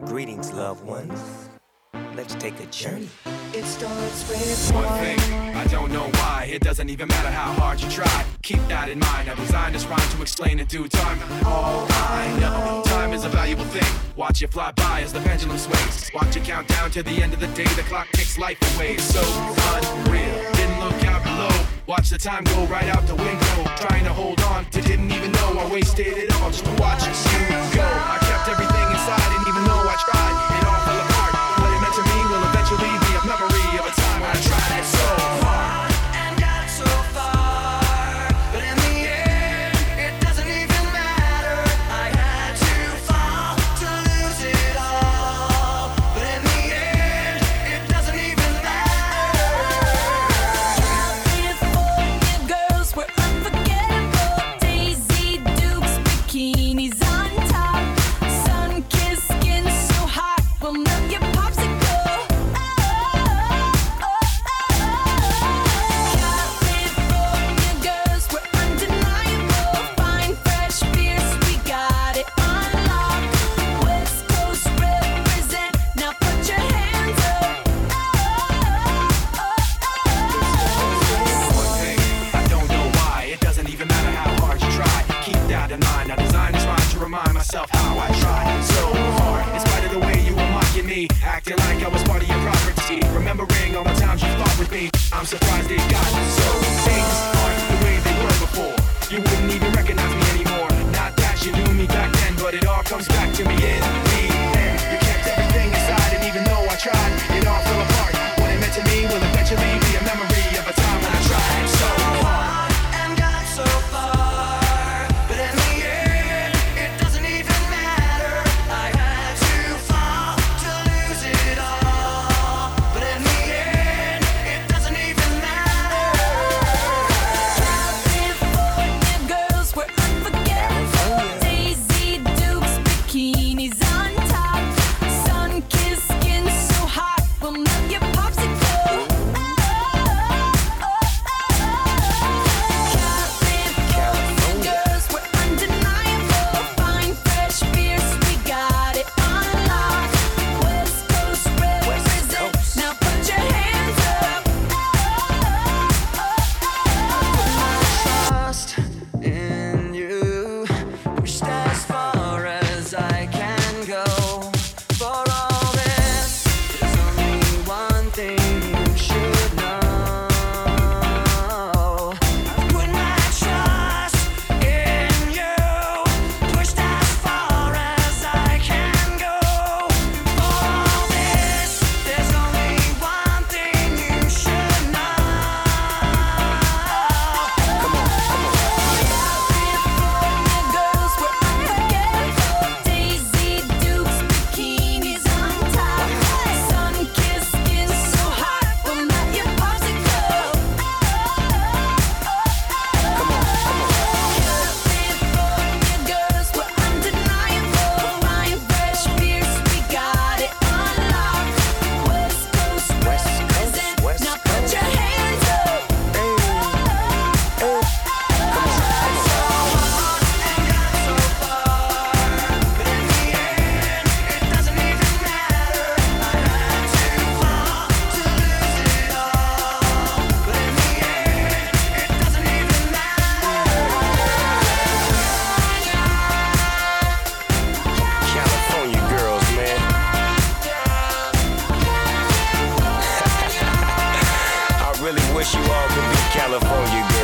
Greetings, loved ones. Let's take a journey. It starts with one thing, I don't know why. It doesn't even matter how hard you try. Keep that in mind. I designed this rhyme to explain in due time. All I know, time is a valuable thing. Watch it fly by as the pendulum swings. Watch it count down to the end of the day. The clock kicks life away. It's so unreal. Didn't look out below. Watch the time go right out the window. Trying to hold on to didn't even know I wasted it all just to watch you go. I kept everything inside, didn't even know I tried. It all fell apart. What it meant to me will eventually be a memory of a time when I tried it so hard and got so far, but in the end, it doesn't even matter. I had to fall to lose it all, but in the end, it doesn't even matter. California girls were unforgettable. Daisy Dukes, bikinis on top, sun-kissed skin so hot will melt your popsicle. California girls were undeniable. Fine, fresh, fierce, we got it on lock. West Coast represent, now put your hands up. one thing, I don't know why. It doesn't even matter how hard you try. Keep that in mind. I designed this rhyme to remind myself how I tried so hard. In spite of the way you were mocking me, acting like I was part of your property. Remembering all the times you fought with me, I'm surprised it got so. Things aren't the way they were before. You wouldn't even recognize me anymore. Not that you knew me back then, but it all comes back to me in the end. You kept everything inside, and even though I tried, it all fell apart. What it meant to me will eventually be a memory of a time when I tried so hard And got so far, but in the end, it doesn't even matter. I had to fall to lose it all, but in the end, it doesn't even matter. California girls were unforgettable. Daisy Dukes, bikinis on top, sun-kissed skin so hot will melt your popsicle. California girls were undeniable. Fine, fresh, fierce, we got it on lock. West Coast represent, now put your hands up. Trust in you, pushed as far as I can go. For all this, there's only one thing you should know. I put my trust in you, pushed as far as I can go. For all this, there's only one thing you should know. California girls were unforgettable. Daisy Dukes, bikinis on top, sun-kissed skin so hot will melt your popsicle. California girls were undeniable. Fine, fresh, fierce, we got it on lock. West Coast represent, now put your hands up. California girls, man. I really wish you all could be California girls.